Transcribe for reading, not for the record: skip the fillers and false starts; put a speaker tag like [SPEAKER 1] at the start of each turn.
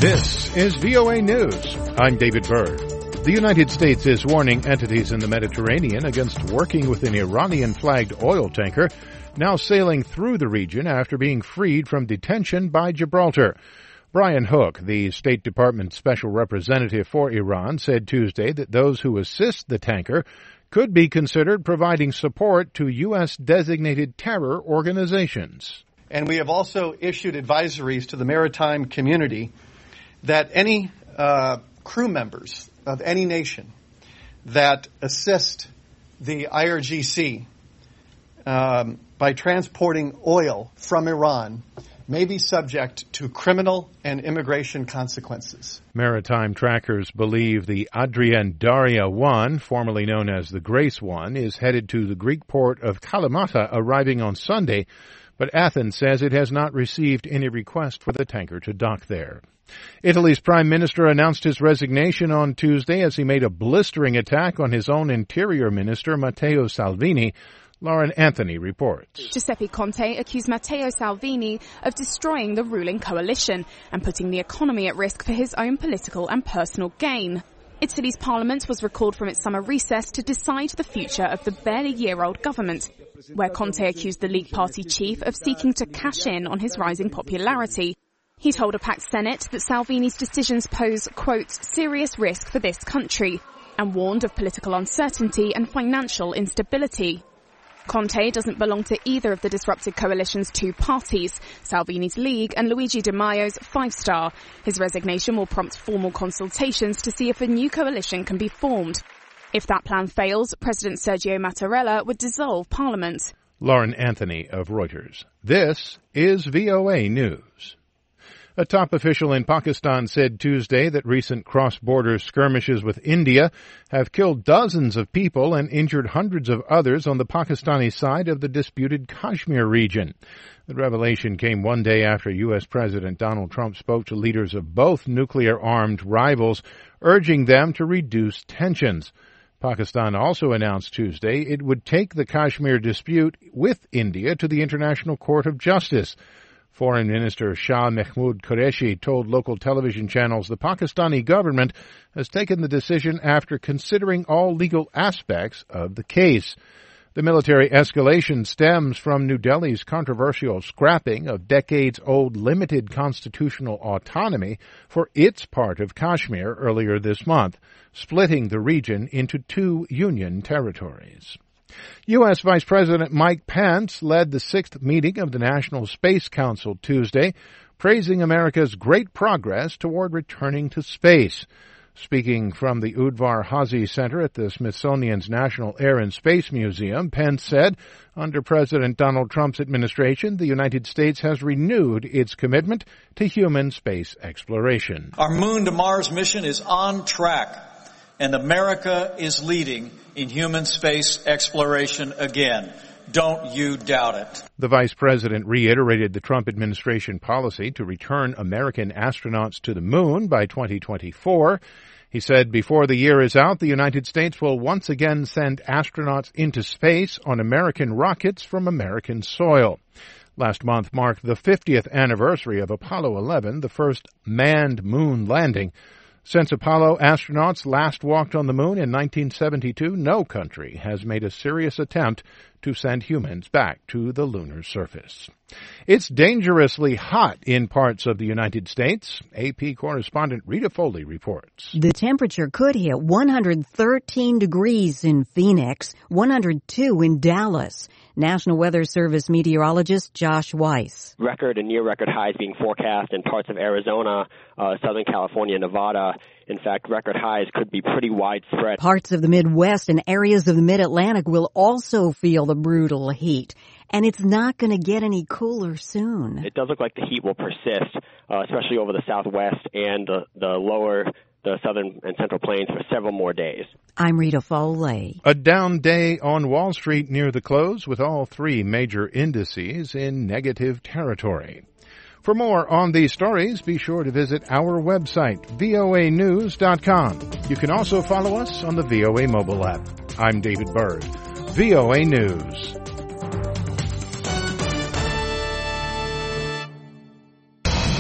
[SPEAKER 1] This is VOA News. I'm David Byrd. The United States is warning entities in the Mediterranean against working with an Iranian-flagged oil tanker now sailing through the region after being freed from detention by Gibraltar. Brian Hook, the State Department Special Representative for Iran, said Tuesday that those who assist the tanker could be considered providing support to U.S.-designated terror organizations.
[SPEAKER 2] And we have also issued advisories to the maritime community that any crew members of any nation that assist the IRGC by transporting oil from Iran may be subject to criminal and immigration consequences.
[SPEAKER 1] Maritime trackers believe the Adrian Daria 1, formerly known as the Grace 1, is headed to the Greek port of Kalamata, arriving on Sunday, but Athens says it has not received any request for the tanker to dock there. Italy's prime minister announced his resignation on Tuesday as he made a blistering attack on his own interior minister, Matteo Salvini. Lauren Anthony reports.
[SPEAKER 3] Giuseppe Conte accused Matteo Salvini of destroying the ruling coalition and putting the economy at risk for his own political and personal gain. Italy's parliament was recalled from its summer recess to decide the future of the barely year-old government, where Conte accused the League Party chief of seeking to cash in on his rising popularity. He told a packed Senate that Salvini's decisions pose, quote, serious risk for this country, and warned of political uncertainty and financial instability. Conte doesn't belong to either of the disrupted coalition's two parties, Salvini's League and Luigi Di Maio's Five Star. His resignation will prompt formal consultations to see if a new coalition can be formed. If that plan fails, President Sergio Mattarella would dissolve Parliament.
[SPEAKER 1] Lauren Anthony of Reuters. This is VOA News. A top official in Pakistan said Tuesday that recent cross-border skirmishes with India have killed dozens of people and injured hundreds of others on the Pakistani side of the disputed Kashmir region. The revelation came one day after U.S. President Donald Trump spoke to leaders of both nuclear-armed rivals, urging them to reduce tensions. Pakistan also announced Tuesday it would take the Kashmir dispute with India to the International Court of Justice. Foreign Minister Shah Mahmood Qureshi told local television channels the Pakistani government has taken the decision after considering all legal aspects of the case. The military escalation stems from New Delhi's controversial scrapping of decades-old limited constitutional autonomy for its part of Kashmir earlier this month, splitting the region into two Union territories. U.S. Vice President Mike Pence led the sixth meeting of the National Space Council Tuesday, praising America's great progress toward returning to space. Speaking from the Udvar Hazy Center at the Smithsonian's National Air and Space Museum, Pence said, under President Donald Trump's administration, the United States has renewed its commitment to human space exploration.
[SPEAKER 4] Our Moon to Mars mission is on track, and America is leading in human space exploration again. Don't you doubt it.
[SPEAKER 1] The vice president reiterated the Trump administration policy to return American astronauts to the moon by 2024. He said before the year is out, the United States will once again send astronauts into space on American rockets from American soil. Last month marked the 50th anniversary of Apollo 11, the first manned moon landing. Since Apollo astronauts last walked on the moon in 1972, no country has made a serious attempt to send humans back to the lunar surface. It's dangerously hot in parts of the United States. AP correspondent Rita Foley reports.
[SPEAKER 5] The temperature could hit 113 degrees in Phoenix, 102 in Dallas. National Weather Service meteorologist Josh Weiss.
[SPEAKER 6] Record and near-record highs being forecast in parts of Arizona, Southern California, Nevada. In fact, record highs could be pretty widespread.
[SPEAKER 5] Parts of the Midwest and areas of the Mid-Atlantic will also feel the brutal heat. And it's not going to get any cooler soon.
[SPEAKER 6] It does look like the heat will persist, especially over the Southwest and the southern and central plains for several more days.
[SPEAKER 5] I'm Rita Foley.
[SPEAKER 1] A down day on Wall Street near the close, with all three major indices in negative territory. For more on these stories, be sure to visit our website, voanews.com. You can also follow us on the VOA mobile app. I'm David Byrd, VOA News.